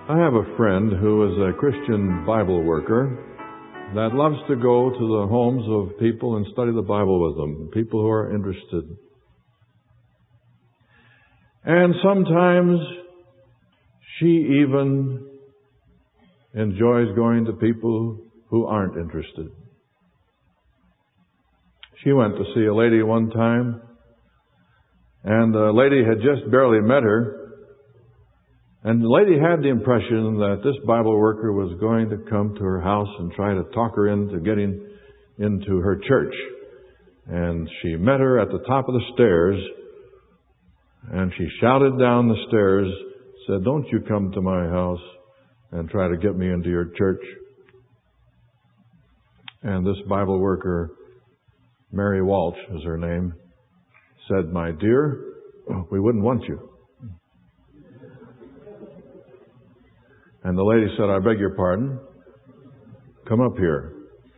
I have a friend who is a Christian Bible worker that loves to go to the homes of people and study the Bible with them, people who are interested. And sometimes she even enjoys going to people who aren't interested. She went to see a lady one time, and the lady had just barely met her. And the lady had the impression that this Bible worker was going to come to her house and try to talk her into getting into her church. And she met her at the top of the stairs, and she shouted down the stairs, said, "Don't you come to my house and try to get me into your church." And this Bible worker, Mary Walsh is her name, said, "My dear, we wouldn't want you." And the lady said, "I beg your pardon. Come up here."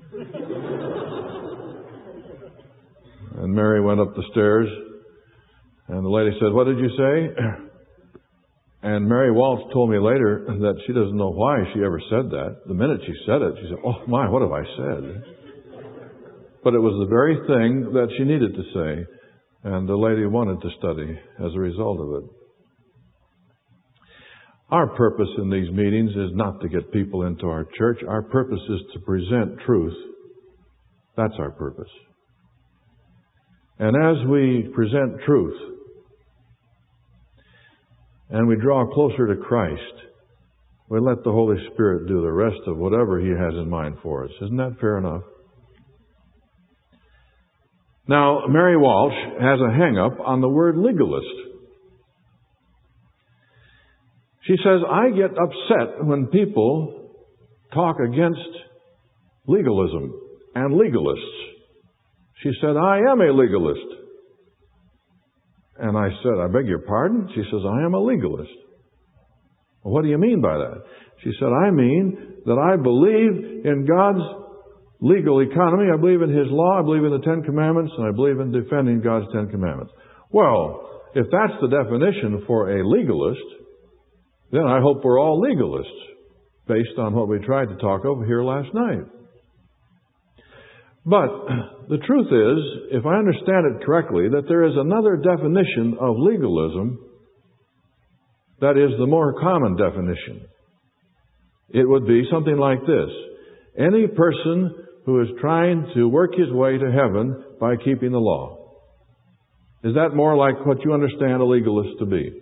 And Mary went up the stairs, and the lady said, "What did you say?" And Mary Walsh told me later that she doesn't know why she ever said that. The minute she said it, she said, "Oh my, what have I said?" But it was the very thing that she needed to say, and the lady wanted to study as a result of it. Our purpose in these meetings is not to get people into our church. Our purpose is to present truth. That's our purpose. And as we present truth and we draw closer to Christ, we let the Holy Spirit do the rest of whatever He has in mind for us. Isn't that fair enough? Now, Mary Walsh has a hang-up on the word legalist. She says, "I get upset when people talk against legalism and legalists." She said, "I am a legalist." And I said, "I beg your pardon?" She says, "I am a legalist." "Well, what do you mean by that?" She said, "I mean that I believe in God's legal economy. I believe in His law. I believe in the Ten Commandments, and I believe in defending God's Ten Commandments." Well, if that's the definition for a legalist, then I hope we're all legalists, based on what we tried to talk over here last night. But the truth is, if I understand it correctly, that there is another definition of legalism that is the more common definition. It would be something like this: any person who is trying to work his way to heaven by keeping the law. Is that more like what you understand a legalist to be?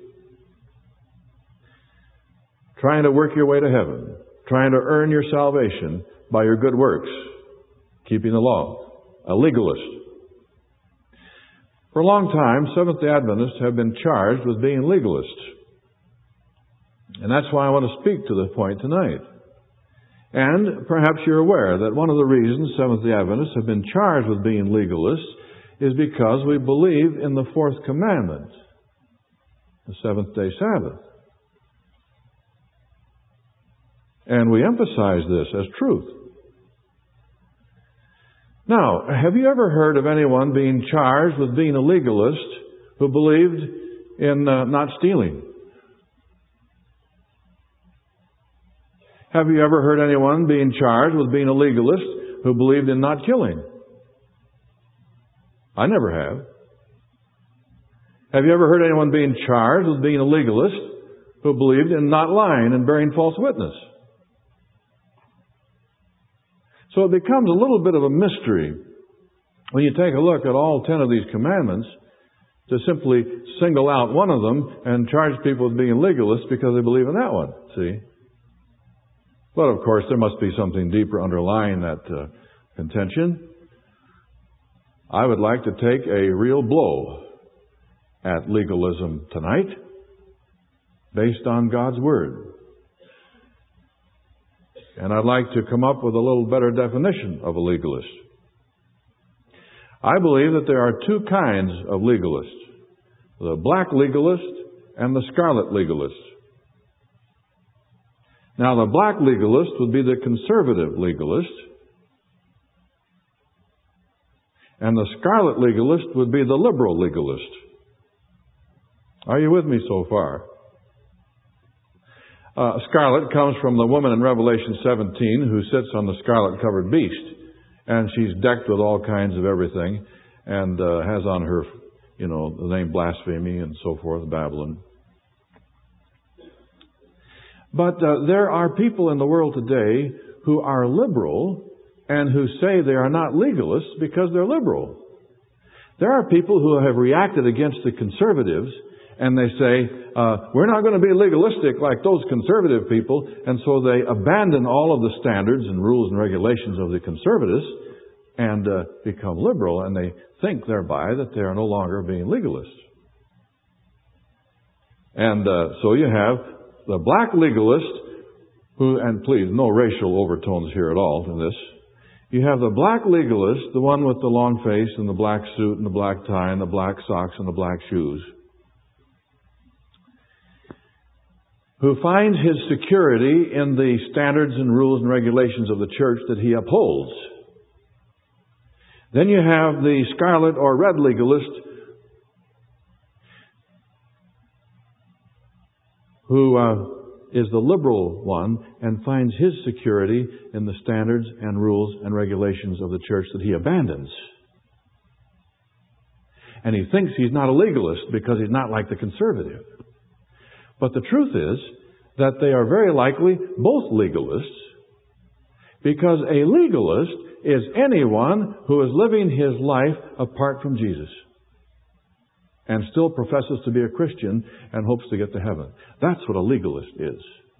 Trying to work your way to heaven, trying to earn your salvation by your good works, keeping the law. A legalist. For a long time, Seventh-day Adventists have been charged with being legalists. And that's why I want to speak to the point tonight. And perhaps you're aware that one of the reasons Seventh-day Adventists have been charged with being legalists is because we believe in the fourth commandment, the seventh-day Sabbath. And we emphasize this as truth. Now, have you ever heard of anyone being charged with being a legalist who believed in not stealing? Have you ever heard anyone being charged with being a legalist who believed in not killing? I never have. Have you ever heard anyone being charged with being a legalist who believed in not lying and bearing false witness? So it becomes a little bit of a mystery when you take a look at all 10 of these commandments to simply single out one of them and charge people with being legalists because they believe in that one, see? But of course, there must be something deeper underlying that contention. I would like to take a real blow at legalism tonight based on God's Word. And I'd like to come up with a little better definition of a legalist. I believe that there are two kinds of legalists: the black legalist and the scarlet legalist. Now, the black legalist would be the conservative legalist, and the scarlet legalist would be the liberal legalist. Are you with me so far? Scarlet comes from the woman in Revelation 17 who sits on the scarlet-covered beast. And she's decked with all kinds of everything and has on her, the name blasphemy and so forth, Babylon. But there are people in the world today who are liberal and who say they are not legalists because they're liberal. There are people who have reacted against the conservatives and they say, we're not going to be legalistic like those conservative people, and so they abandon all of the standards and rules and regulations of the conservatives and become liberal, and they think thereby that they are no longer being legalists. And so you have the black legalist, who, and please, no racial overtones here at all in this. You have the black legalist, the one with the long face and the black suit and the black tie and the black socks and the black shoes, who finds his security in the standards and rules and regulations of the church that he upholds. Then you have the scarlet or red legalist who is the liberal one and finds his security in the standards and rules and regulations of the church that he abandons. And he thinks he's not a legalist because he's not like the conservative. But the truth is that they are very likely both legalists, because a legalist is anyone who is living his life apart from Jesus and still professes to be a Christian and hopes to get to heaven. That's what a legalist is.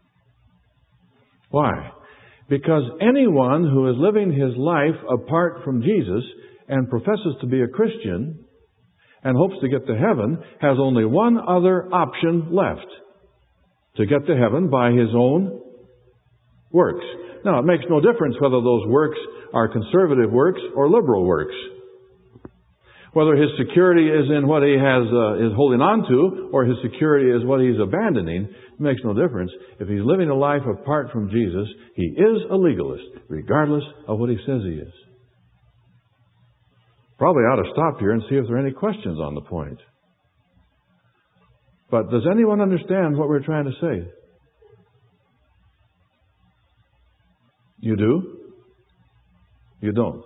Why? Because anyone who is living his life apart from Jesus and professes to be a Christian and hopes to get to heaven has only one other option left: to get to heaven by his own works. Now, it makes no difference whether those works are conservative works or liberal works. Whether his security is in what he is holding on to, or his security is what he's abandoning, it makes no difference. If he's living a life apart from Jesus, he is a legalist, regardless of what he says he is. Probably ought to stop here and see if there are any questions on the point. But does anyone understand what we're trying to say? You do? You don't?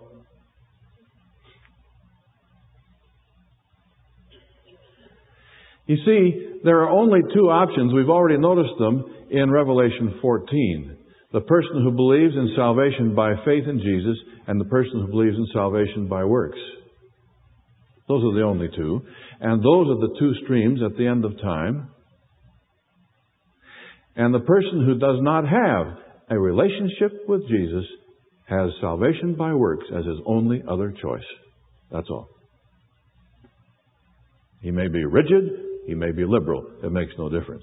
You see, there are only two options. We've already noticed them in Revelation 14. The person who believes in salvation by faith in Jesus and the person who believes in salvation by works. Those are the only two. And those are the two streams at the end of time. And the person who does not have a relationship with Jesus has salvation by works as his only other choice. That's all. He may be rigid, he may be liberal. It makes no difference.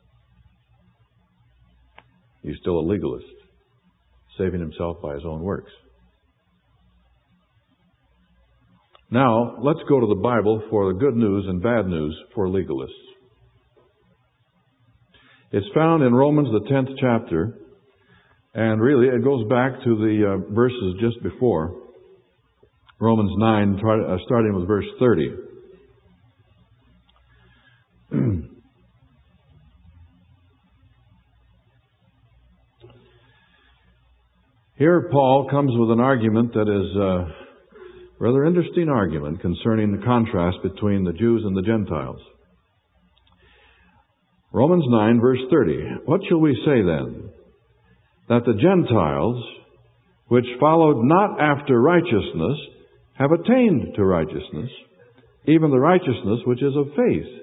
He's still a legalist, saving himself by his own works. Now, let's go to the Bible for the good news and bad news for legalists. It's found in Romans, the 10th chapter, and really it goes back to the verses just before. Romans 9, starting with verse 30. Here Paul comes with an argument that is a rather interesting argument concerning the contrast between the Jews and the Gentiles. Romans 9, verse 30. What shall we say then? That the Gentiles, which followed not after righteousness, have attained to righteousness, even the righteousness which is of faith.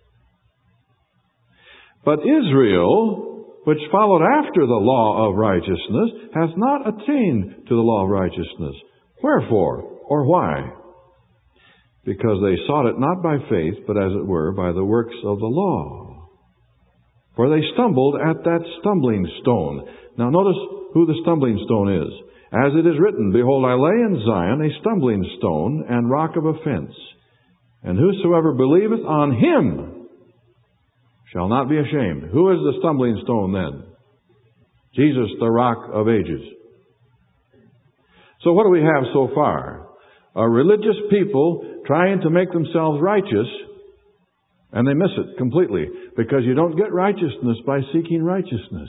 But Israel, which followed after the law of righteousness, hath not attained to the law of righteousness. Wherefore, or why? Because they sought it not by faith, but as it were, by the works of the law. For they stumbled at that stumbling stone. Now notice who the stumbling stone is. As it is written, Behold, I lay in Zion a stumbling stone and rock of offense. And whosoever believeth on him shall not be ashamed. Who is the stumbling stone then? Jesus, the rock of ages. So what do we have so far? A religious people trying to make themselves righteous, and they miss it completely. because you don't get righteousness by seeking righteousness.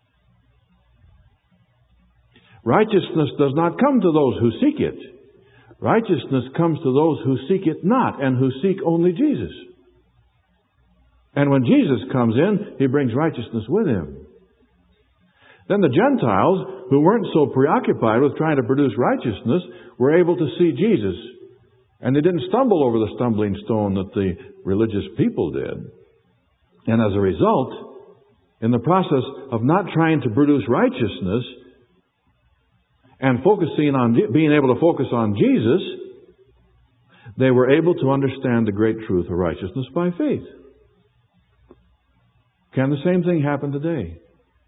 Righteousness does not come to those who seek it. Righteousness comes to those who seek it not and who seek only Jesus. And when Jesus comes in, He brings righteousness with Him. Then the Gentiles, who weren't so preoccupied with trying to produce righteousness, were able to see Jesus. And they didn't stumble over the stumbling stone that the religious people did. And as a result, in the process of not trying to produce righteousness and focusing on being able to focus on Jesus, they were able to understand the great truth of righteousness by faith. Can the same thing happen today?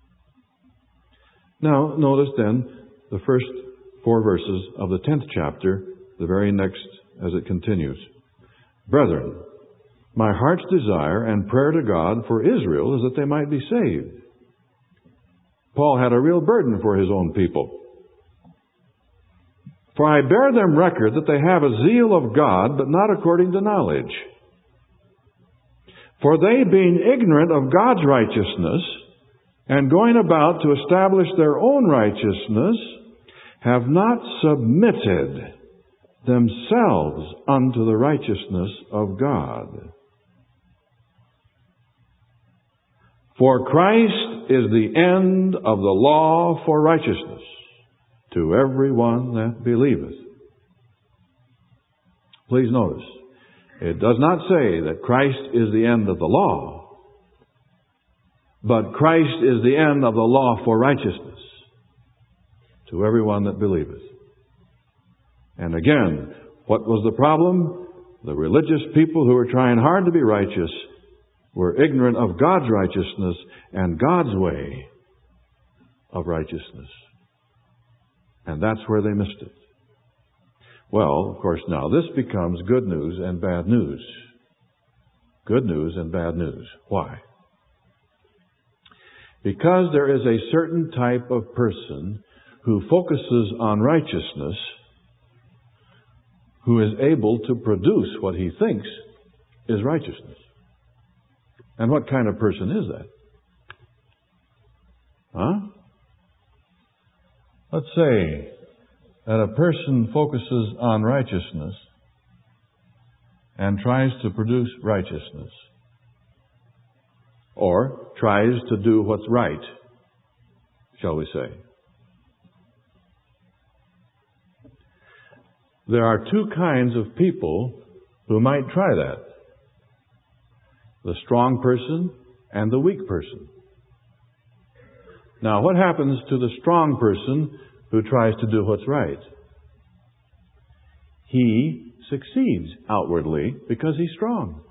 Now, notice then the first 4 verses of the 10th chapter, the very next as it continues. Brethren, my heart's desire and prayer to God for Israel is that they might be saved. Paul had a real burden for his own people. For I bear them record that they have a zeal of God, but not according to knowledge. For they, being ignorant of God's righteousness, and going about to establish their own righteousness, have not submitted themselves unto the righteousness of God. For Christ is the end of the law for righteousness to every one that believeth. Please notice, it does not say that Christ is the end of the law, but Christ is the end of the law for righteousness to every one that believeth. And again, what was the problem? The religious people who were trying hard to be righteous were ignorant of God's righteousness and God's way of righteousness. And that's where they missed it. Well, of course, now this becomes good news and bad news. Good news and bad news. Why? Because there is a certain type of person who focuses on righteousness, who is able to produce what he thinks is righteousness. And what kind of person is that? Huh? Let's say that a person focuses on righteousness and tries to produce righteousness, or tries to do what's right, shall we say. There are 2 kinds of people who might try that. The strong person and the weak person. Now, what happens to the strong person who tries to do what's right? He succeeds outwardly because he's strong.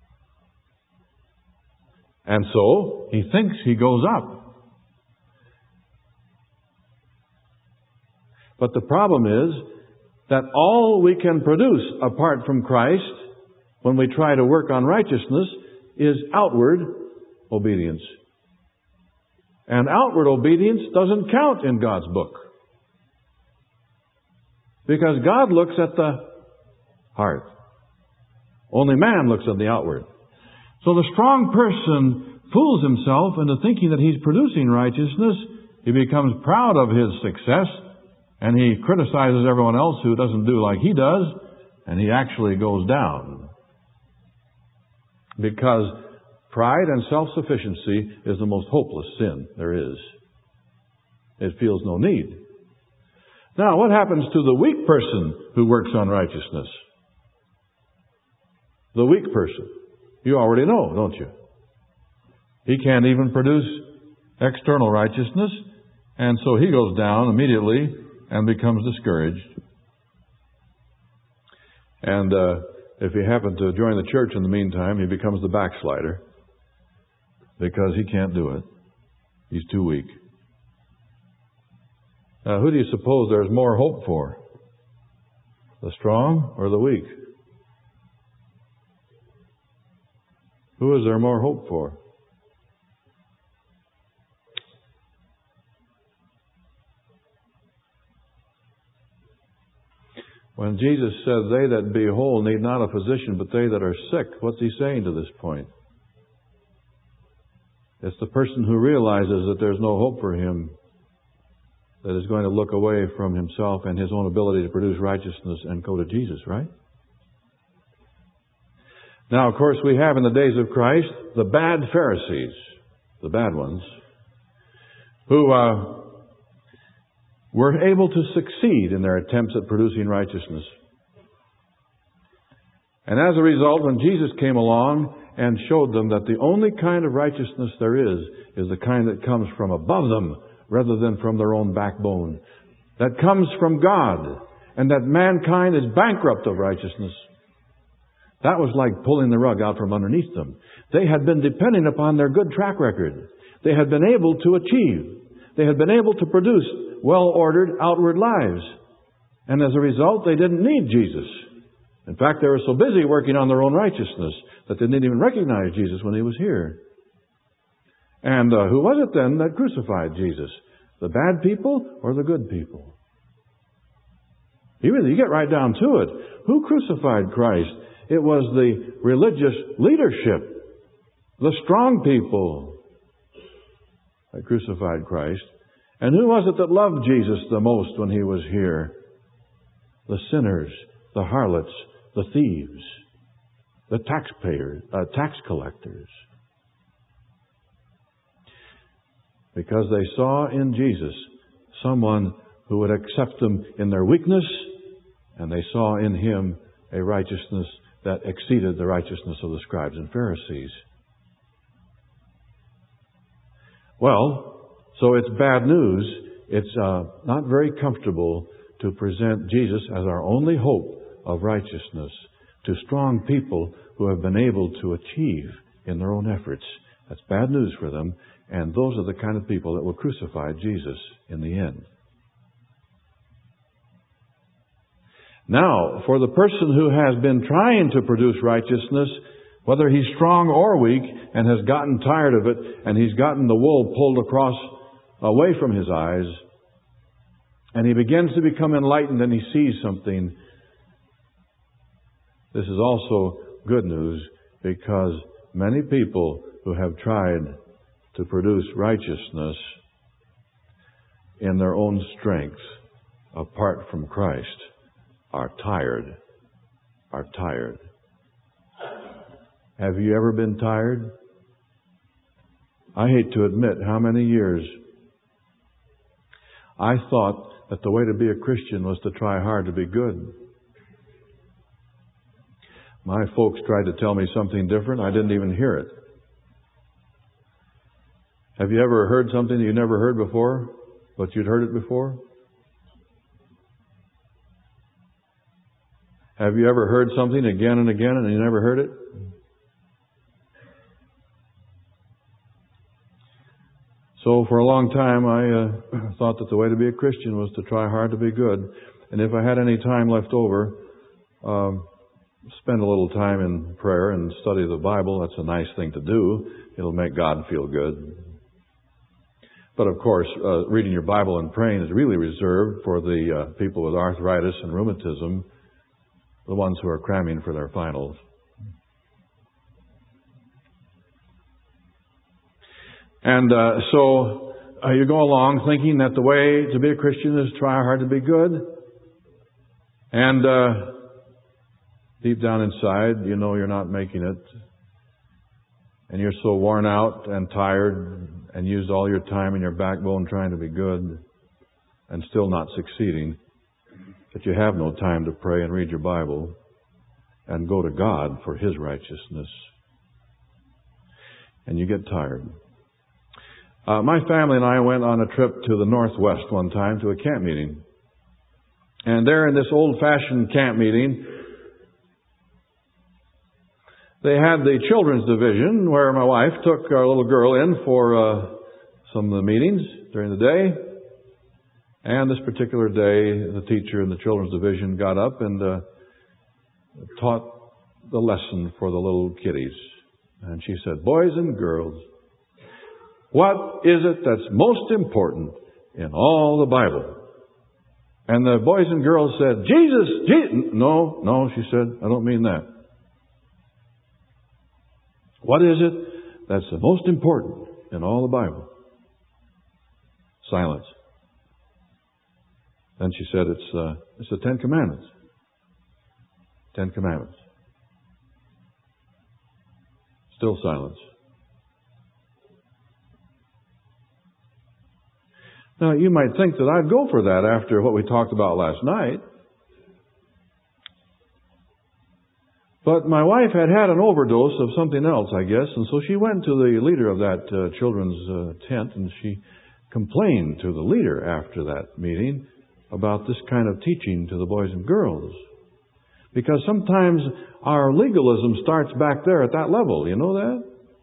And so, he thinks he goes up. But the problem is that all we can produce apart from Christ, when we try to work on righteousness, is outward obedience. And outward obedience doesn't count in God's book. Because God looks at the heart. Only man looks at the outward. So the strong person fools himself into thinking that he's producing righteousness. He becomes proud of his success, and he criticizes everyone else who doesn't do like he does, and he actually goes down. Because pride and self-sufficiency is the most hopeless sin there is. It feels no need. Now, what happens to the weak person who works on righteousness? The weak person. You already know, don't you? He can't even produce external righteousness, and so he goes down immediately and becomes discouraged. And if he happened to join the church in the meantime, he becomes the backslider because he can't do it. He's too weak. Now, who do you suppose there's more hope for? The strong or the weak? Who is there more hope for? When Jesus said, they that be whole need not a physician, but they that are sick, what's he saying to this point? It's the person who realizes that there's no hope for him that is going to look away from himself and his own ability to produce righteousness and go to Jesus, right? Now, of course, we have in the days of Christ the bad Pharisees, the bad ones, who were able to succeed in their attempts at producing righteousness. And as a result, when Jesus came along and showed them that the only kind of righteousness there is the kind that comes from above them rather than from their own backbone, that comes from God, and that mankind is bankrupt of righteousness. That was like pulling the rug out from underneath them. They had been depending upon their good track record. They had been able to achieve. They had been able to produce well-ordered outward lives. And as a result, they didn't need Jesus. In fact, they were so busy working on their own righteousness that they didn't even recognize Jesus when He was here. And who was it then that crucified Jesus? The bad people or the good people? You get right down to it. Who crucified Christ? It was the religious leadership, the strong people that crucified Christ. And who was it that loved Jesus the most when He was here? The sinners, the harlots, the thieves, the tax collectors. Because they saw in Jesus someone who would accept them in their weakness, and they saw in Him a righteousness that exceeded the righteousness of the scribes and Pharisees. Well, so it's bad news. It's not very comfortable to present Jesus as our only hope of righteousness to strong people who have been able to achieve in their own efforts. That's bad news for them, and those are the kind of people that will crucify Jesus in the end. Now, for the person who has been trying to produce righteousness, whether he's strong or weak, and has gotten tired of it, and he's gotten the wool pulled away from his eyes, and he begins to become enlightened and he sees something, this is also good news, because many people who have tried to produce righteousness in their own strength apart from Christ are tired. Have you ever been tired? I hate to admit how many years I thought that the way to be a Christian was to try hard to be good. My folks tried to tell me something different. I didn't even hear it. Have you ever heard something that you never heard before, but you'd heard it before? Have you ever heard something again and again and you never heard it? So for a long time I thought that the way to be a Christian was to try hard to be good. And if I had any time left over, spend a little time in prayer and study the Bible. That's a nice thing to do. It'll make God feel good. But of course, reading your Bible and praying is really reserved for the people with arthritis and rheumatism, the ones who are cramming for their finals. And so you go along thinking that the way to be a Christian is try hard to be good. And deep down inside, you know you're not making it. And you're so worn out and tired and used all your time and your backbone trying to be good and still not succeeding that you have no time to pray and read your Bible and go to God for His righteousness. And you get tired. My family and I went on a trip to the Northwest one time to a camp meeting. And there in this old-fashioned camp meeting, they had the children's division where my wife took our little girl in for some of the meetings during the day. And this particular day, the teacher in the children's division got up and taught the lesson for the little kiddies. And she said, "Boys and girls, what is it that's most important in all the Bible?" And the boys and girls said, Jesus. No, she said, I don't mean that. What is it that's the most important in all the Bible? Silence. Then she said, it's the Ten Commandments. Ten Commandments. Still silence. Now, you might think that I'd go for that after what we talked about last night. But my wife had an overdose of something else, I guess, and so she went to the leader of that children's tent, and she complained to the leader after that meeting about this kind of teaching to the boys and girls. Because sometimes our legalism starts back there at that level. You know that?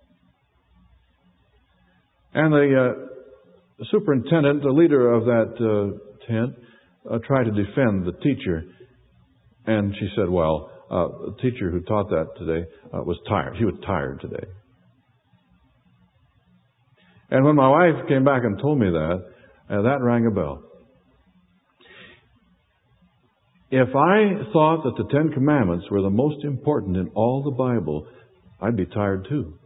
And the superintendent, the leader of that tent, tried to defend the teacher. And she said, well, the teacher who taught that today was tired. He was tired today. And when my wife came back and told me that, that rang a bell. If I thought that the Ten Commandments were the most important in all the Bible, I'd be tired too.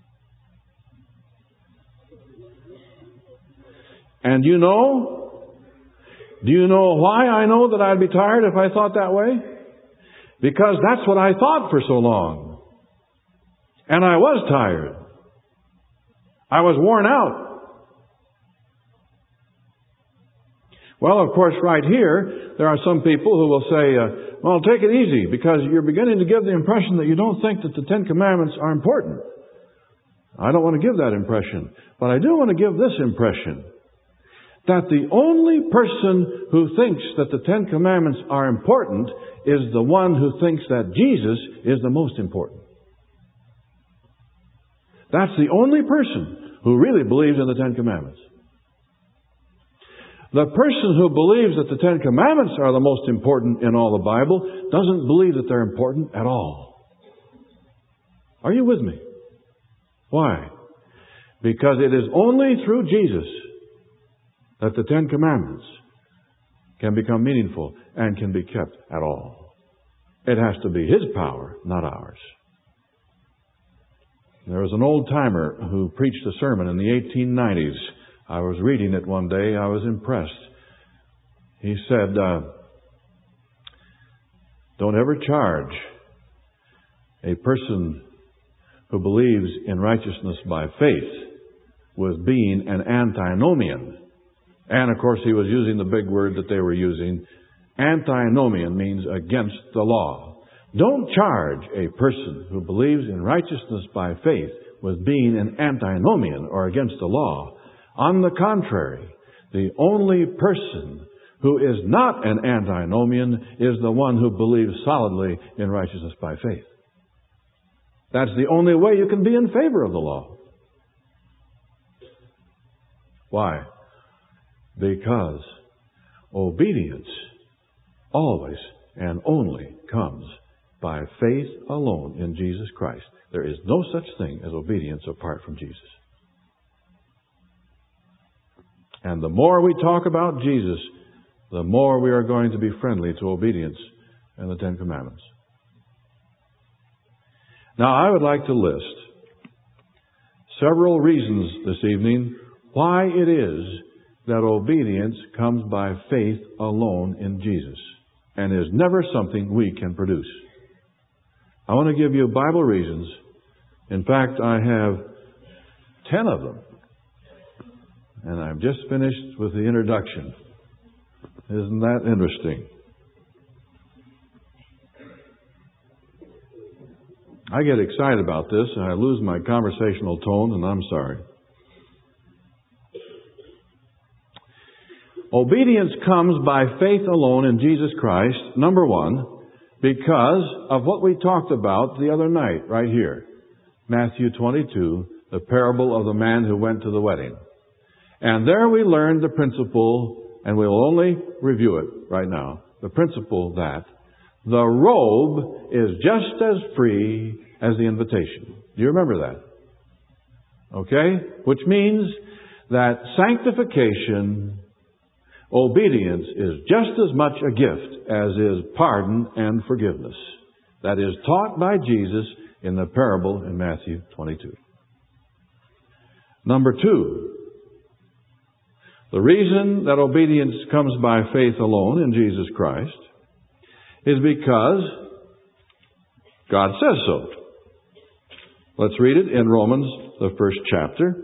And do you know why I know that I'd be tired if I thought that way? Because that's what I thought for so long. And I was tired. I was worn out. Well, of course, right here, there are some people who will say, well, take it easy, because you're beginning to give the impression that you don't think that the Ten Commandments are important. I don't want to give that impression. But I do want to give this impression, that the only person who thinks that the Ten Commandments are important is the one who thinks that Jesus is the most important. That's the only person who really believes in the Ten Commandments. The person who believes that the Ten Commandments are the most important in all the Bible doesn't believe that they're important at all. Are you with me? Why? Because it is only through Jesus that the Ten Commandments can become meaningful and can be kept at all. It has to be His power, not ours. There was an old-timer who preached a sermon in the 1890s. I was reading it one day. I was impressed. He said, don't ever charge a person who believes in righteousness by faith with being an antinomian. And, of course, he was using the big word that they were using. Antinomian means against the law. Don't charge a person who believes in righteousness by faith with being an antinomian or against the law. On the contrary, the only person who is not an antinomian is the one who believes solidly in righteousness by faith. That's the only way you can be in favor of the law. Why? Because obedience always and only comes by faith alone in Jesus Christ. There is no such thing as obedience apart from Jesus. And the more we talk about Jesus, the more we are going to be friendly to obedience and the Ten Commandments. Now, I would like to list several reasons this evening why it is that obedience comes by faith alone in Jesus and is never something we can produce. I want to give you Bible reasons. In fact, I have 10 of them. And I've just finished with the introduction. Isn't that interesting? I get excited about this and I lose my conversational tone, and I'm sorry. Obedience comes by faith alone in Jesus Christ, number one, because of what we talked about the other night, right here. Matthew 22, the parable of the man who went to the wedding. And there we learned the principle, and we'll only review it right now, the principle that the robe is just as free as the invitation. Do you remember that? Okay? Which means that sanctification, obedience, is just as much a gift as is pardon and forgiveness. That is taught by Jesus in the parable in Matthew 22. Number two, the reason that obedience comes by faith alone in Jesus Christ is because God says so. Let's read it in Romans, the first chapter.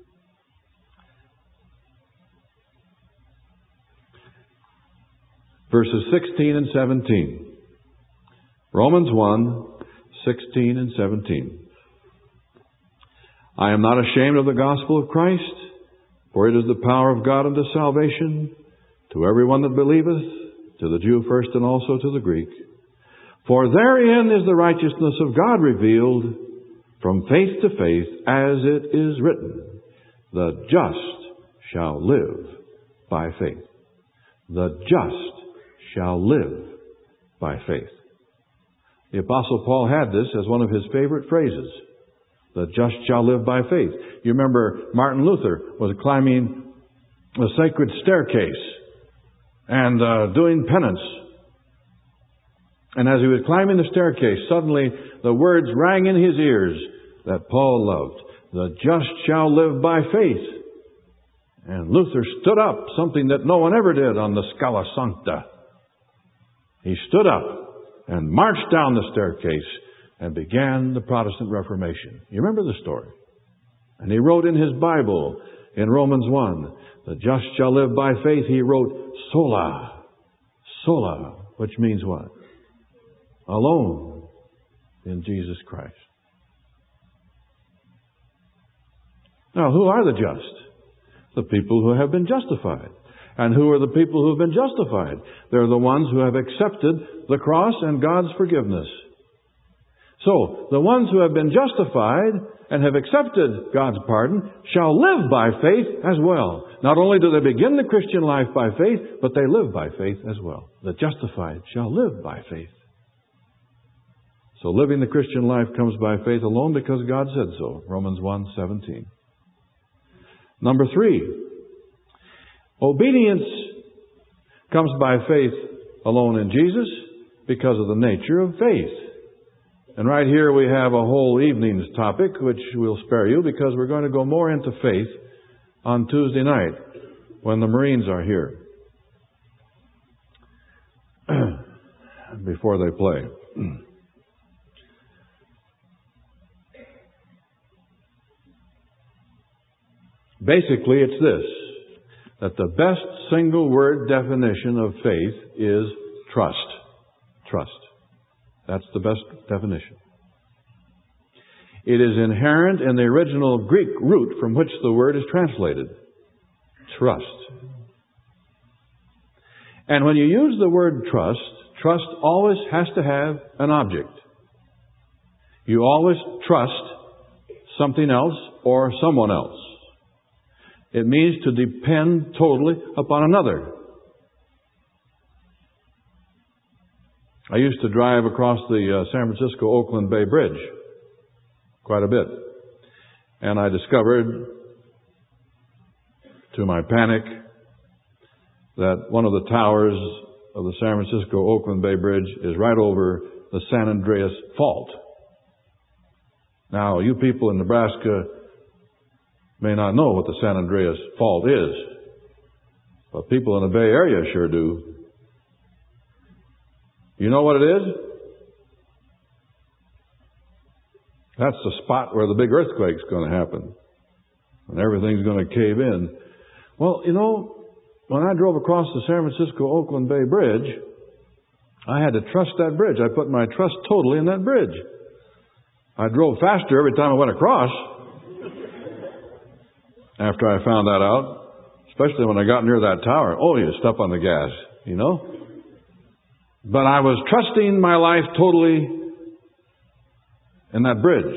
Verses 16 and 17. Romans 1, 16 and 17. I am not ashamed of the gospel of Christ, for it is the power of God unto salvation to everyone that believeth, to the Jew first and also to the Greek. For therein is the righteousness of God revealed from faith to faith, as it is written, the just shall live by faith. The just shall live by faith. The Apostle Paul had this as one of his favorite phrases. The just shall live by faith. You remember Martin Luther was climbing a sacred staircase and doing penance. And as he was climbing the staircase, suddenly the words rang in his ears that Paul loved. The just shall live by faith. And Luther stood up, something that no one ever did on the Scala Sancta. He stood up and marched down the staircase and began the Protestant Reformation. You remember the story? And he wrote in his Bible, in Romans 1, the just shall live by faith. He wrote, sola. Sola, which means what? Alone in Jesus Christ. Now, who are the just? The people who have been justified. And who are the people who have been justified? They're the ones who have accepted the cross and God's forgiveness. So, the ones who have been justified and have accepted God's pardon shall live by faith as well. Not only do they begin the Christian life by faith, but they live by faith as well. The justified shall live by faith. So living the Christian life comes by faith alone because God said so. Romans 1:17. Number 3, obedience comes by faith alone in Jesus because of the nature of faith. And right here we have a whole evening's topic, which we'll spare you because we're going to go more into faith on Tuesday night when the Marines are here before they play. Basically, it's this, that the best single word definition of faith is trust. Trust. That's the best definition. It is inherent in the original Greek root from which the word is translated. Trust. And when you use the word trust, trust always has to have an object. You always trust something else or someone else. It means to depend totally upon another. I used to drive across the San Francisco-Oakland Bay Bridge quite a bit. And I discovered, to my panic, that one of the towers of the San Francisco-Oakland Bay Bridge is right over the San Andreas Fault. Now, you people in Nebraska may not know what the San Andreas Fault is, but people in the Bay Area sure do. You know what it is? That's the spot where the big earthquake's going to happen, and everything's going to cave in. Well, you know, when I drove across the San Francisco-Oakland Bay Bridge, I had to trust that bridge. I put my trust totally in that bridge. I drove faster every time I went across after I found that out, especially when I got near that tower. Oh, you step on the gas, you know. But I was trusting my life totally in that bridge.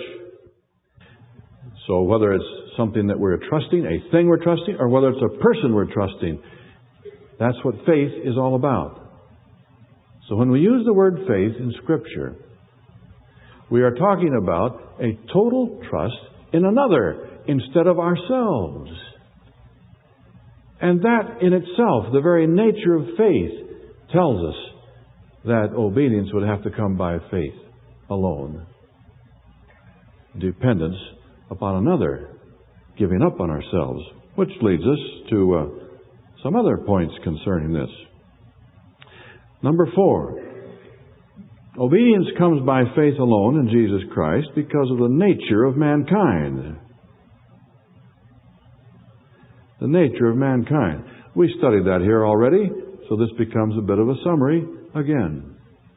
So whether it's something that we're trusting, a thing we're trusting, or whether it's a person we're trusting, that's what faith is all about. So when we use the word faith in Scripture, we are talking about a total trust in another instead of ourselves. And that in itself, the very nature of faith, tells us that obedience would have to come by faith alone. Dependence upon another giving up on ourselves, which leads us to some other points concerning this. Number 4, obedience comes by faith alone in Jesus Christ because of the nature of mankind. The nature of mankind. We studied that here already, so this becomes a bit of a summary again.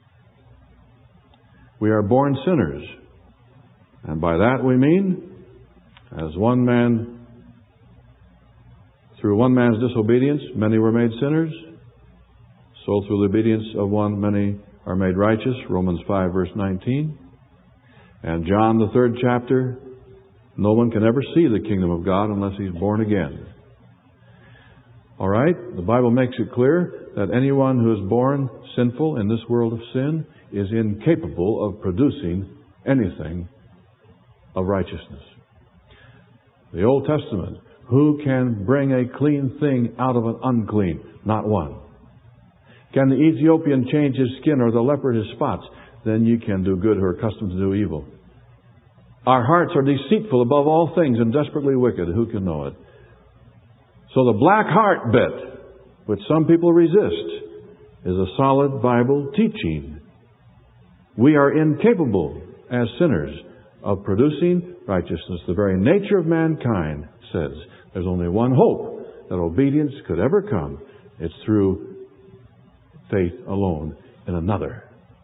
We are born sinners. And by that we mean, as one man, through one man's disobedience, many were made sinners. So through the obedience of one, many are made righteous. Romans 5, verse 19. And John, the 3rd chapter, no one can ever see the kingdom of God unless he's born again. All right? The Bible makes it clear that anyone who is born sinful in this world of sin is incapable of producing anything of righteousness. The Old Testament, who can bring a clean thing out of an unclean? Not one. Can the Ethiopian change his skin or the leopard his spots? Then you can do good who are accustomed to do evil. Our hearts are deceitful above all things and desperately wicked. Who can know it? So the black heart bit, which some people resist, is a solid Bible teaching. We are incapable as sinners of producing righteousness. The very nature of mankind says there's only one hope that obedience could ever come. It's through faith alone in another,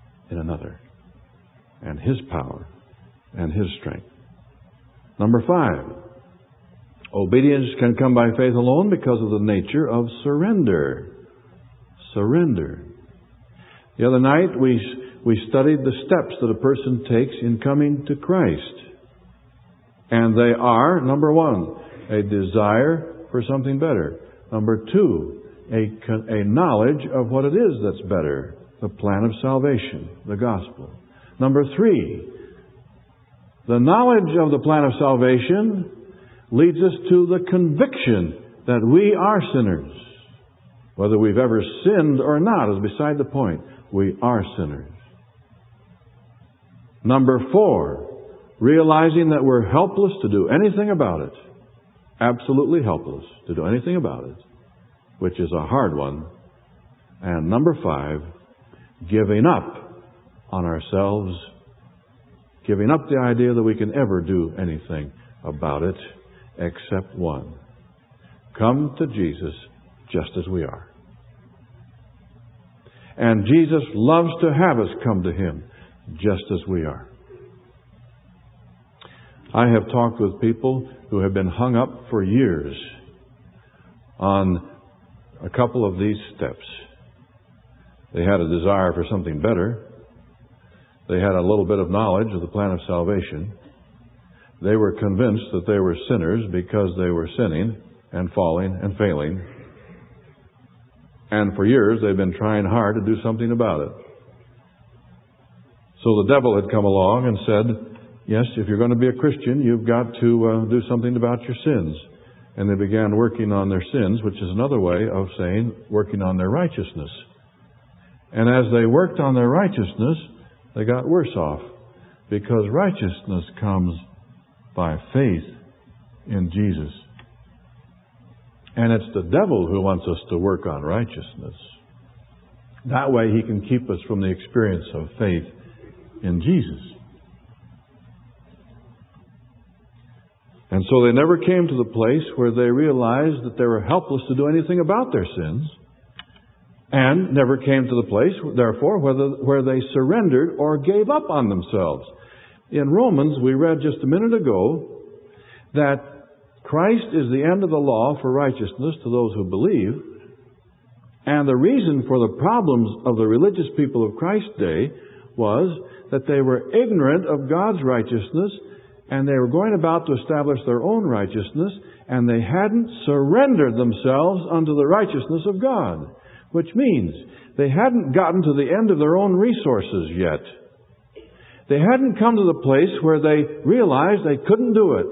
and His power and His strength. Number 5, obedience can come by faith alone because of the nature of surrender. Surrender. The other night we studied the steps that a person takes in coming to Christ. And they are, number 1, a desire for something better. Number 2, a knowledge of what it is that's better. The plan of salvation, the gospel. Number 3, the knowledge of the plan of salvation leads us to the conviction that we are sinners. Whether we've ever sinned or not is beside the point. We are sinners. Number 4, realizing that we're helpless to do anything about it. Absolutely helpless to do anything about it, which is a hard one. And number 5, giving up on ourselves, giving up the idea that we can ever do anything about it except one. Come to Jesus just as we are. And Jesus loves to have us come to Him just as we are. I have talked with people who have been hung up for years on a couple of these steps. They had a desire for something better. They had a little bit of knowledge of the plan of salvation. They were convinced that they were sinners because they were sinning and falling and failing. And for years they've been trying hard to do something about it. So the devil had come along and said, yes, if you're going to be a Christian, you've got to do something about your sins. And they began working on their sins, which is another way of saying working on their righteousness. And as they worked on their righteousness, they got worse off, because righteousness comes by faith in Jesus. And it's the devil who wants us to work on righteousness. That way he can keep us from the experience of faith in Jesus. And so they never came to the place where they realized that they were helpless to do anything about their sins, and never came to the place, therefore, where they surrendered or gave up on themselves. In Romans, we read just a minute ago that Christ is the end of the law for righteousness to those who believe. And the reason for the problems of the religious people of Christ's day was that they were ignorant of God's righteousness, and they were going about to establish their own righteousness, and they hadn't surrendered themselves unto the righteousness of God. Which means they hadn't gotten to the end of their own resources yet. They hadn't come to the place where they realized they couldn't do it.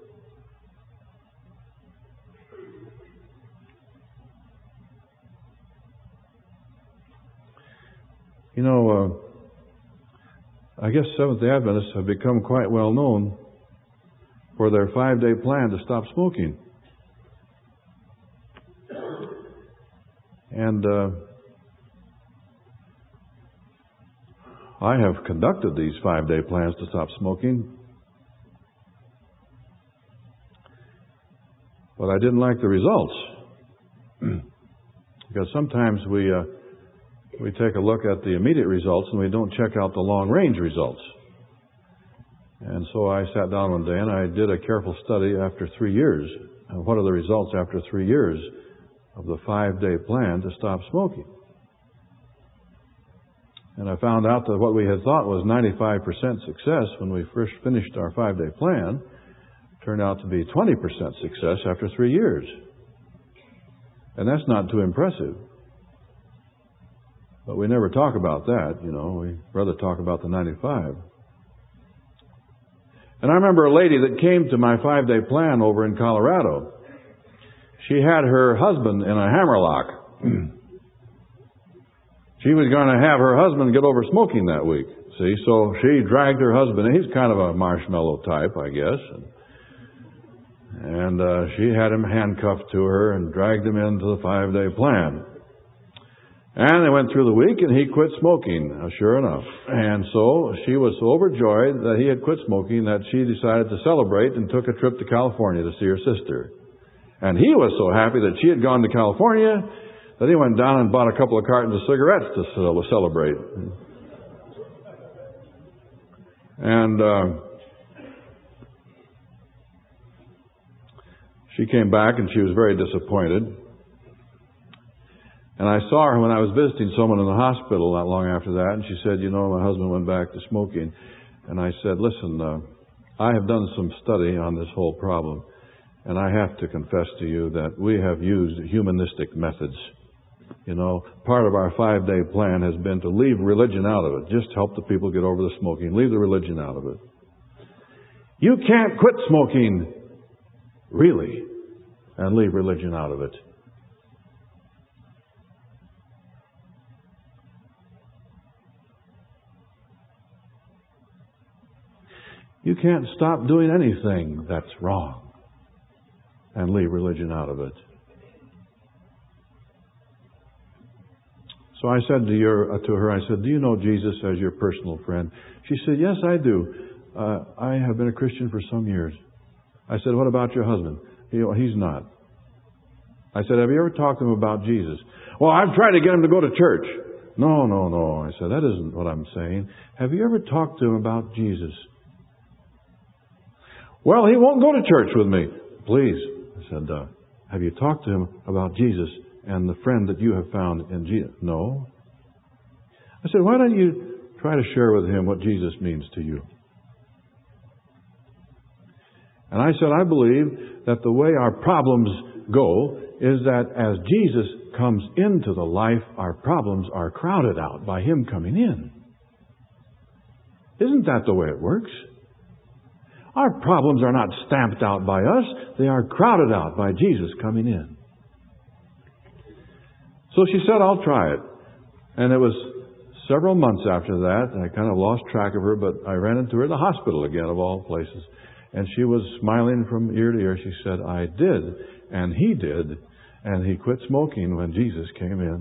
You know, I guess Seventh-day Adventists have become quite well known for their 5-day plan to stop smoking. And I have conducted these 5-day plans to stop smoking, but I didn't like the results. Because sometimes we take a look at the immediate results and we don't check out the long-range results. And so I sat down one day and I did a careful study after 3 years. And what are the results after 3 years of the 5-day plan to stop smoking? And I found out that what we had thought was 95% success when we first finished our 5-day plan turned out to be 20% success after 3 years. And that's not too impressive. But we never talk about that, you know. We rather talk about the 95. And I remember a lady that came to my 5-day plan over in Colorado. She had her husband in a hammerlock. She was going to have her husband get over smoking that week. See, so she dragged her husband in. He's kind of a marshmallow type, I guess. And she had him handcuffed to her and dragged him into the 5-day plan. And they went through the week and he quit smoking, sure enough. And so she was so overjoyed that he had quit smoking that she decided to celebrate and took a trip to California to see her sister. And he was so happy that she had gone to California that he went down and bought a couple of cartons of cigarettes to celebrate. And she came back and she was very disappointed. And I saw her when I was visiting someone in the hospital not long after that, and she said, you know, my husband went back to smoking. And I said, listen, I have done some study on this whole problem, and I have to confess to you that we have used humanistic methods. You know, part of our 5-day plan has been to leave religion out of it. Just help the people get over the smoking. Leave the religion out of it. You can't quit smoking, really, and leave religion out of it. You can't stop doing anything that's wrong and leave religion out of it. So I said to her, I said, do you know Jesus as your personal friend? She said, yes, I do. I have been a Christian for some years. I said, what about your husband? He's not. I said, have you ever talked to him about Jesus? Well, I've tried to get him to go to church. No. I said, that isn't what I'm saying. Have you ever talked to him about Jesus? Well, he won't go to church with me. Please. I said, have you talked to him about Jesus and the friend that you have found in Jesus? No. I said, why don't you try to share with him what Jesus means to you? And I said, I believe that the way our problems go is that as Jesus comes into the life, our problems are crowded out by him coming in. Isn't that the way it works? Our problems are not stamped out by us. They are crowded out by Jesus coming in. So she said, I'll try it. And it was several months after that. I kind of lost track of her, but I ran into her at the hospital again, of all places. And she was smiling from ear to ear. She said, I did, and he did, and he quit smoking when Jesus came in.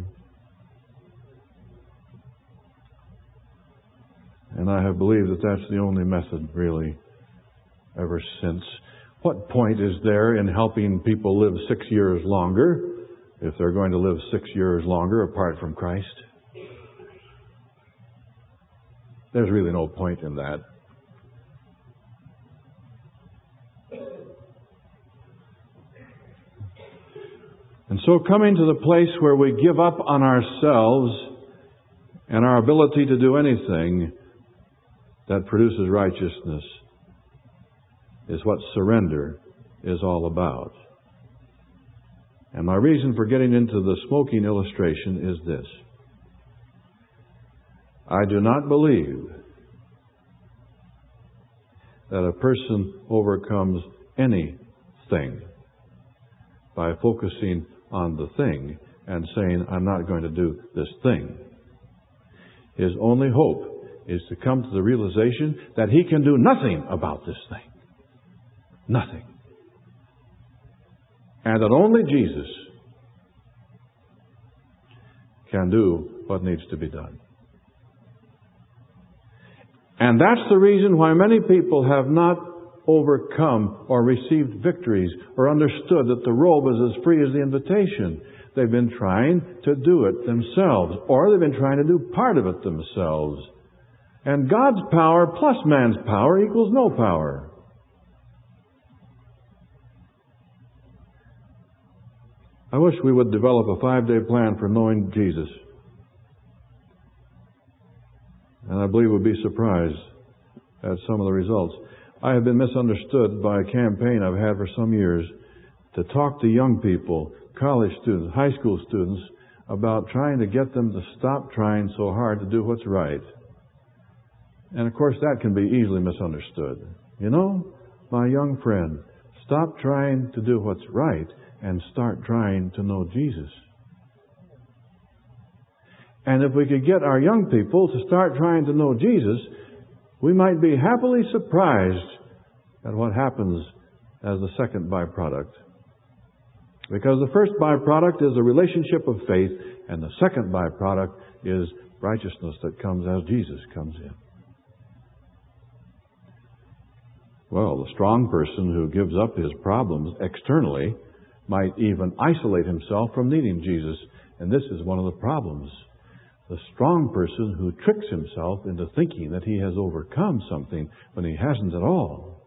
And I have believed that that's the only method, really, ever since. What point is there in helping people live 6 years longer if they're going to live 6 years longer apart from Christ? There's really no point in that. And so coming to the place where we give up on ourselves and our ability to do anything that produces righteousness is what surrender is all about. And my reason for getting into the smoking illustration is this. I do not believe that a person overcomes anything by focusing on the thing and saying, I'm not going to do this thing. His only hope is to come to the realization that he can do nothing about this thing. Nothing. And that only Jesus can do what needs to be done. And that's the reason why many people have not overcome or received victories or understood that the robe is as free as the invitation. They've been trying to do it themselves, or they've been trying to do part of it themselves. And God's power plus man's power equals no power. I wish we would develop a 5-day plan for knowing Jesus. And I believe we'll be surprised at some of the results. I have been misunderstood by a campaign I've had for some years to talk to young people, college students, high school students, about trying to get them to stop trying so hard to do what's right. And of course that can be easily misunderstood. You know, my young friend, stop trying to do what's right and start trying to know Jesus. And if we could get our young people to start trying to know Jesus, we might be happily surprised at what happens as the second byproduct. Because the first byproduct is a relationship of faith, and the second byproduct is righteousness that comes as Jesus comes in. Well, the strong person who gives up his problems externally might even isolate himself from needing Jesus. And this is one of the problems. The strong person who tricks himself into thinking that he has overcome something when he hasn't at all.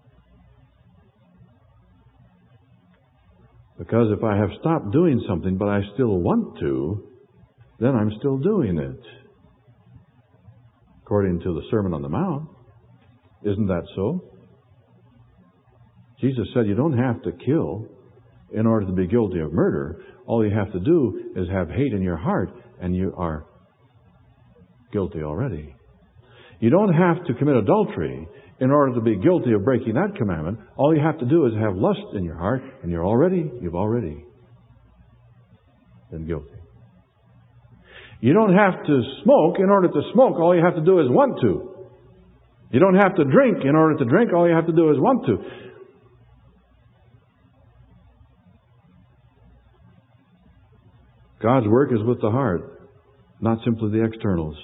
Because if I have stopped doing something but I still want to, then I'm still doing it. According to the Sermon on the Mount. Isn't that so? Jesus said you don't have to kill in order to be guilty of murder. All you have to do is have hate in your heart, and you are guilty already. You don't have to commit adultery in order to be guilty of breaking that commandment. All you have to do is have lust in your heart, and you've already been guilty. You don't have to smoke in order to smoke. All you have to do is want to. You don't have to drink in order to drink. All you have to do is want to. God's work is with the heart, not simply the externals.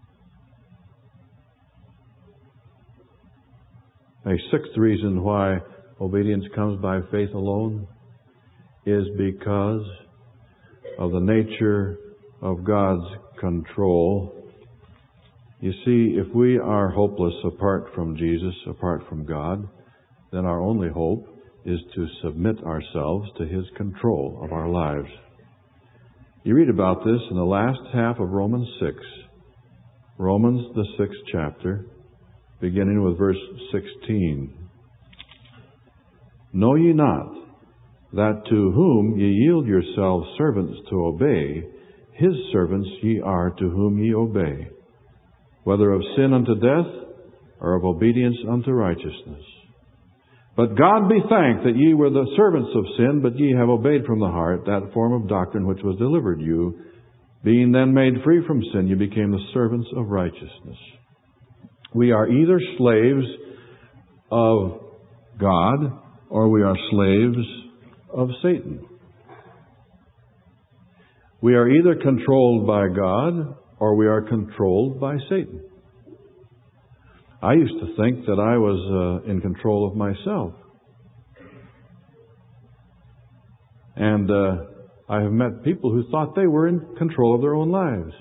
A sixth reason why obedience comes by faith alone is because of the nature of God's control. You see, if we are hopeless apart from Jesus, apart from God, then our only hope is to submit ourselves to His control of our lives. You read about this in the last half of Romans 6. Romans, the 6th chapter, beginning with verse 16. Know ye not that to whom ye yield yourselves servants to obey, His servants ye are to whom ye obey, whether of sin unto death, or of obedience unto righteousness. But God be thanked that ye were the servants of sin, but ye have obeyed from the heart that form of doctrine which was delivered you. Being then made free from sin, you became the servants of righteousness. We are either slaves of God, or we are slaves of Satan. We are either controlled by God, or we are controlled by Satan. I used to think that I was in control of myself. And I have met people who thought they were in control of their own lives.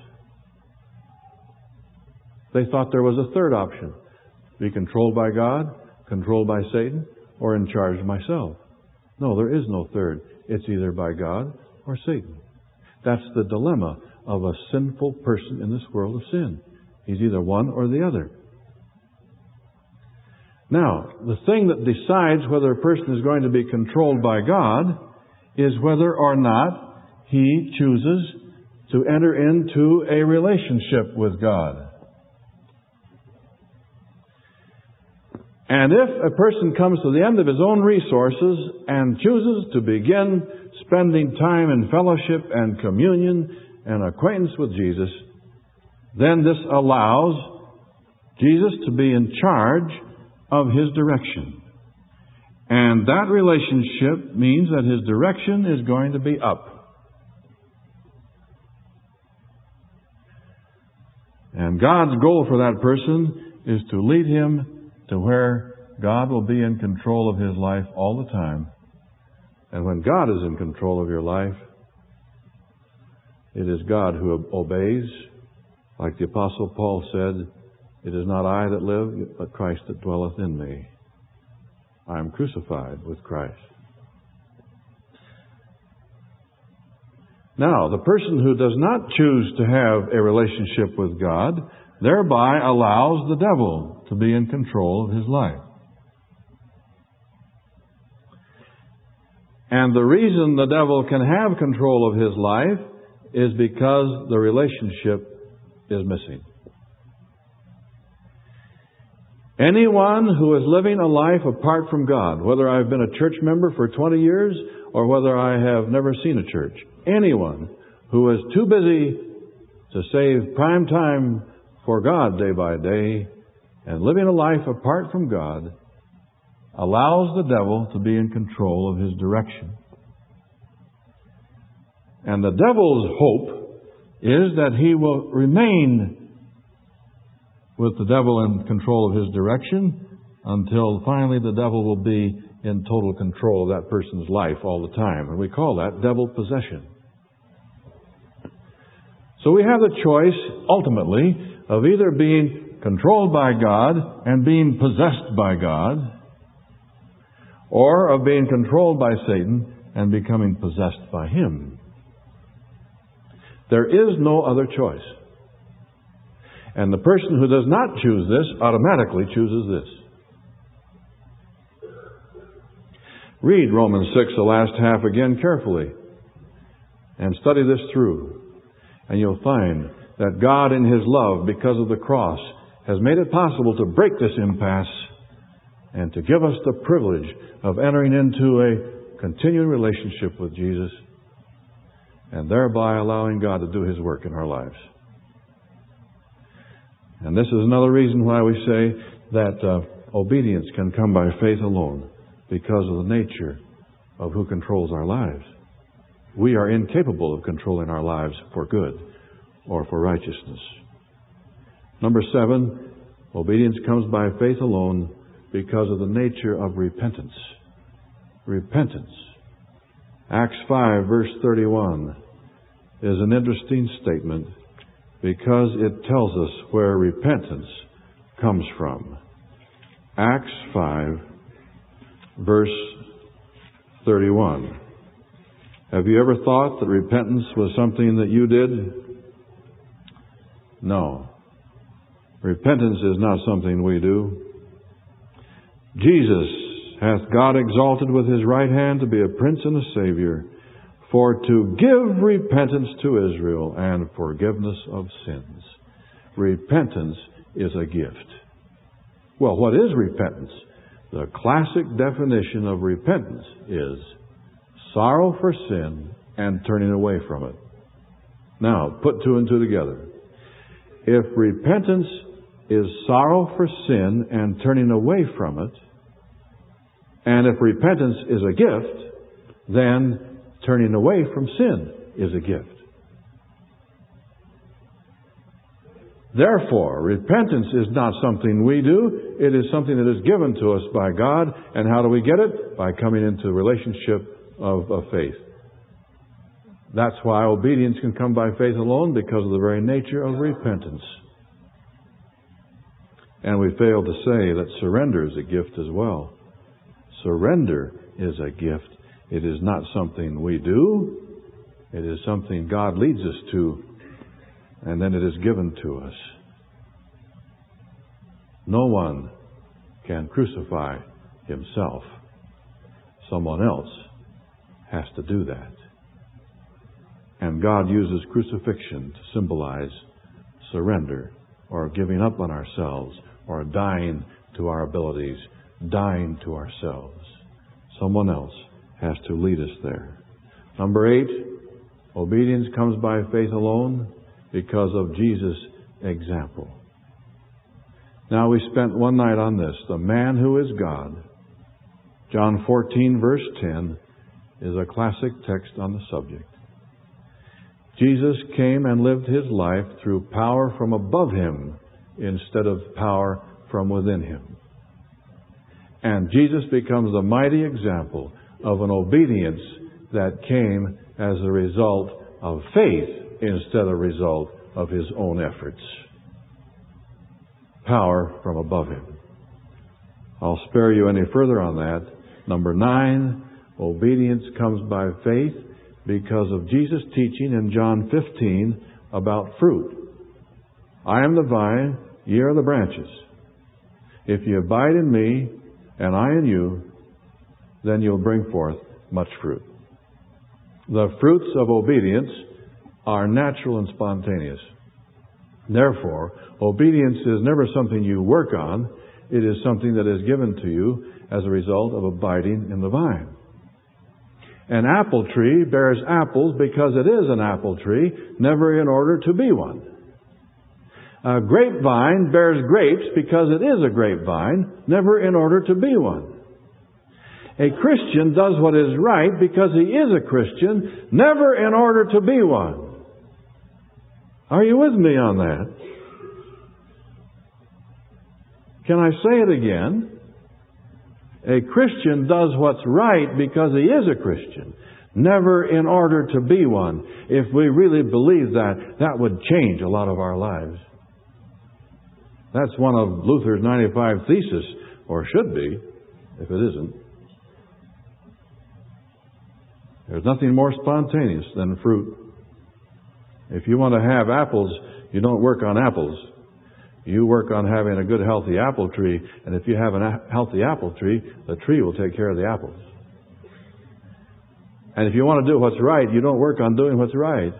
They thought there was a third option. Be controlled by God, controlled by Satan, or in charge of myself. No, there is no third. It's either by God or Satan. That's the dilemma of a sinful person in this world of sin. He's either one or the other. Now, the thing that decides whether a person is going to be controlled by God is whether or not he chooses to enter into a relationship with God. And if a person comes to the end of his own resources and chooses to begin spending time in fellowship and communion and acquaintance with Jesus, then this allows Jesus to be in charge of his direction. And that relationship means that his direction is going to be up. And God's goal for that person is to lead him to where God will be in control of his life all the time. And when God is in control of your life, it is God who obeys. Like the Apostle Paul said, "It is not I that live, but Christ that dwelleth in me. I am crucified with Christ." Now, the person who does not choose to have a relationship with God thereby allows the devil to be in control of his life. And the reason the devil can have control of his life is because the relationship is missing. Anyone who is living a life apart from God, whether I've been a church member for 20 years or whether I have never seen a church, anyone who is too busy to save prime time for God day by day and living a life apart from God allows the devil to be in control of his direction. And the devil's hope is that he will remain with the devil in control of his direction until finally the devil will be in total control of that person's life all the time. And we call that devil possession. So we have the choice, ultimately, of either being controlled by God and being possessed by God, or of being controlled by Satan and becoming possessed by him. There is no other choice. And the person who does not choose this automatically chooses this. Read Romans 6, the last half again carefully, and study this through. And you'll find that God in His love, because of the cross, has made it possible to break this impasse and to give us the privilege of entering into a continuing relationship with Jesus and thereby allowing God to do His work in our lives. And this is another reason why we say that obedience can come by faith alone, because of the nature of who controls our lives. We are incapable of controlling our lives for good or for righteousness. Number 7, obedience comes by faith alone because of the nature of repentance. Repentance. Acts 5, verse 31 is an interesting statement because it tells us where repentance comes from. Acts 5, verse 31. Have you ever thought that repentance was something that you did? No. Repentance is not something we do. Jesus hath God exalted with His right hand to be a Prince and a Savior, for to give repentance to Israel and forgiveness of sins. Repentance is a gift. Well, what is repentance? The classic definition of repentance is sorrow for sin and turning away from it. Now, put 2 and 2 together. If repentance is sorrow for sin and turning away from it, and if repentance is a gift, then turning away from sin is a gift. Therefore, repentance is not something we do. It is something that is given to us by God. And how do we get it? By coming into a relationship of faith. That's why obedience can come by faith alone, because of the very nature of repentance. And we fail to say that surrender is a gift as well. Surrender is a gift. It is not something we do. It is something God leads us to, and then it is given to us. No one can crucify himself. Someone else has to do that. And God uses crucifixion to symbolize surrender, or giving up on ourselves, or dying to our abilities, dying to ourselves. Someone else has to lead us there. Number 8, obedience comes by faith alone because of Jesus' example. Now, we spent one night on this. The man who is God John 14, verse 10, is a classic text on the subject. Jesus came and lived His life through power from above Him instead of power from within Him. And Jesus becomes a mighty example of an obedience that came as a result of faith instead of a result of His own efforts. Power from above Him. I'll spare you any further on that. Number 9, obedience comes by faith because of Jesus' teaching in John 15 about fruit. I am the vine, ye are the branches. If ye abide in me, and I in you, then you'll bring forth much fruit. The fruits of obedience are natural and spontaneous. Therefore, obedience is never something you work on. It is something that is given to you as a result of abiding in the vine. An apple tree bears apples because it is an apple tree, never in order to be one. A grapevine bears grapes because it is a grapevine, never in order to be one. A Christian does what is right because he is a Christian, never in order to be one. Are you with me on that? Can I say it again? A Christian does what's right because he is a Christian, never in order to be one. If we really believe that, that would change a lot of our lives. That's one of Luther's 95 Theses, or should be, if it isn't. There's nothing more spontaneous than fruit. If you want to have apples, you don't work on apples. You work on having a good, healthy apple tree, and if you have a healthy apple tree, the tree will take care of the apples. And if you want to do what's right, you don't work on doing what's right.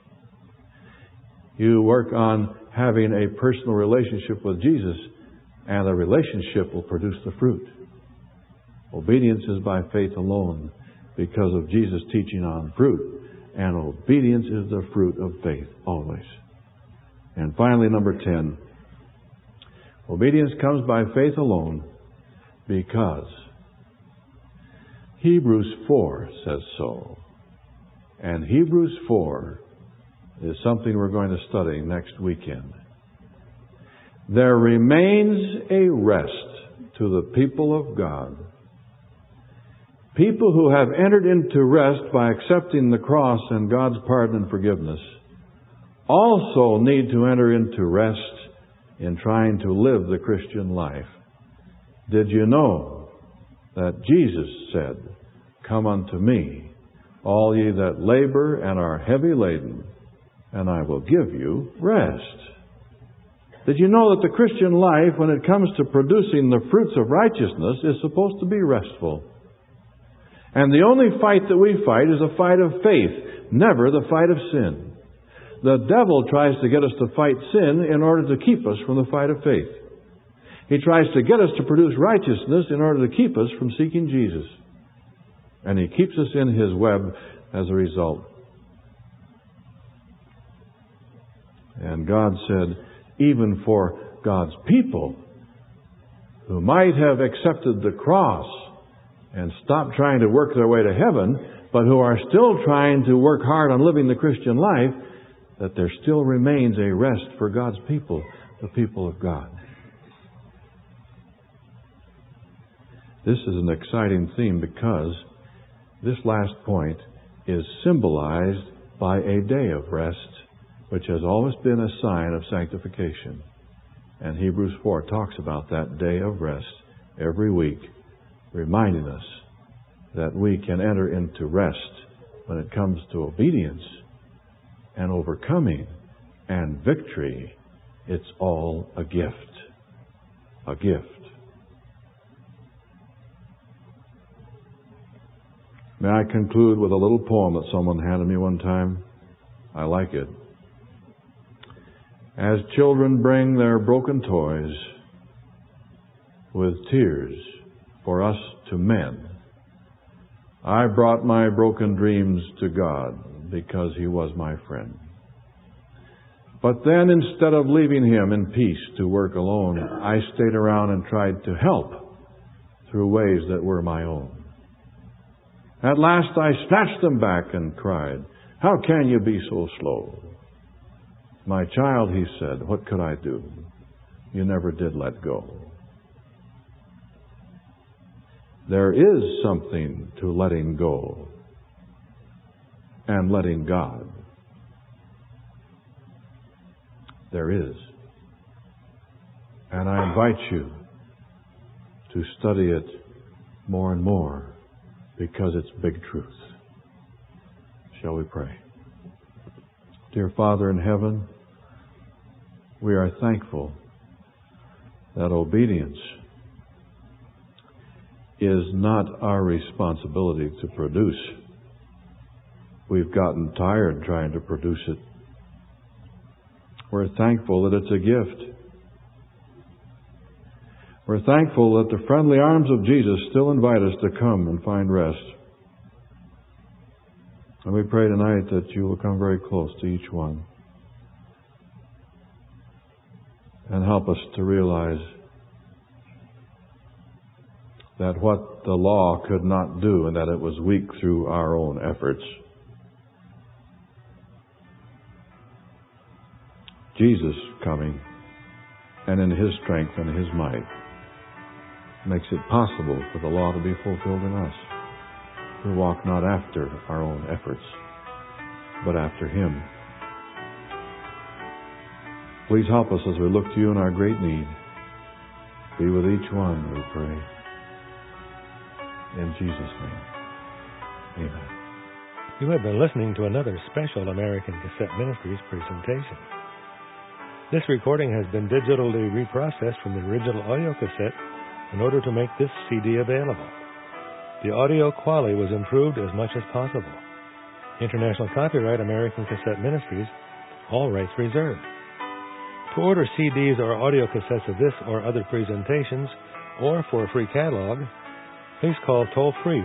You work on having a personal relationship with Jesus, and the relationship will produce the fruit. Obedience is by faith alone because of Jesus' teaching on fruit, and obedience is the fruit of faith always. And finally, number 10, obedience comes by faith alone because Hebrews 4 says so. And Hebrews 4 is something we're going to study next weekend. There remains a rest to the people of God. People who have entered into rest by accepting the cross and God's pardon and forgiveness also need to enter into rest in trying to live the Christian life. Did you know that Jesus said, "Come unto me, all ye that labor and are heavy laden, and I will give you rest"? Did you know that the Christian life, when it comes to producing the fruits of righteousness, is supposed to be restful? And the only fight that we fight is a fight of faith, never the fight of sin. The devil tries to get us to fight sin in order to keep us from the fight of faith. He tries to get us to produce righteousness in order to keep us from seeking Jesus. And he keeps us in his web as a result. And God said, even for God's people who might have accepted the cross and stopped trying to work their way to heaven, but who are still trying to work hard on living the Christian life, that there still remains a rest for God's people, the people of God. This is an exciting theme because this last point is symbolized by a day of rest, which has always been a sign of sanctification. And Hebrews 4 talks about that day of rest every week, reminding us that we can enter into rest when it comes to obedience and overcoming and victory. It's all a gift. A gift. May I conclude with a little poem that someone handed me one time? I like it. As children bring their broken toys with tears for us to mend, I brought my broken dreams to God because He was my friend. But then instead of leaving Him in peace to work alone, I stayed around and tried to help through ways that were my own. At last I snatched them back and cried, "How can you be so slow?" "My child," he said, "what could I do? You never did let go." There is something to letting go and letting God. There is. And I invite you to study it more and more because it's big truth. Shall we pray? Dear Father in heaven, we are thankful that obedience is not our responsibility to produce. We've gotten tired trying to produce it. We're thankful that it's a gift. We're thankful that the friendly arms of Jesus still invite us to come and find rest. And we pray tonight that you will come very close to each one and help us to realize that what the law could not do and that it was weak through our own efforts, Jesus coming and in His strength and His might makes it possible for the law to be fulfilled in us. We walk not after our own efforts, but after Him. Please help us as we look to you in our great need. Be with each one, we pray. In Jesus' name, amen. You have been listening to another special American Cassette Ministries presentation. This recording has been digitally reprocessed from the original audio cassette in order to make this CD available. The audio quality was improved as much as possible. International copyright American Cassette Ministries, all rights reserved. To order CDs or audio cassettes of this or other presentations, or for a free catalog, please call toll-free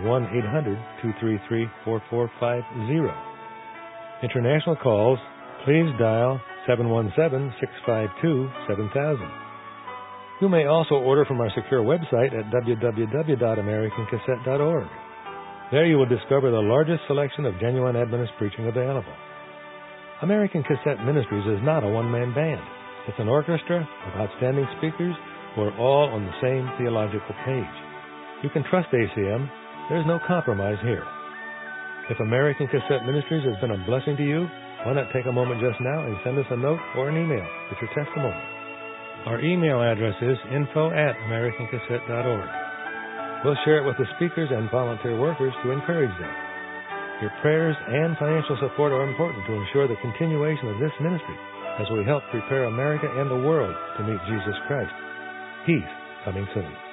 1-800-233-4450. International calls, please dial 717-652-7000. You may also order from our secure website at www.americancassette.org. There you will discover the largest selection of genuine Adventist preaching available. American Cassette Ministries is not a one-man band. It's an orchestra of outstanding speakers who are all on the same theological page. You can trust ACM. There's no compromise here. If American Cassette Ministries has been a blessing to you, why not take a moment just now and send us a note or an email with your testimony. Our email address is info@americancassette.org. We'll share it with the speakers and volunteer workers to encourage them. Your prayers and financial support are important to ensure the continuation of this ministry as we help prepare America and the world to meet Jesus Christ. He's coming soon.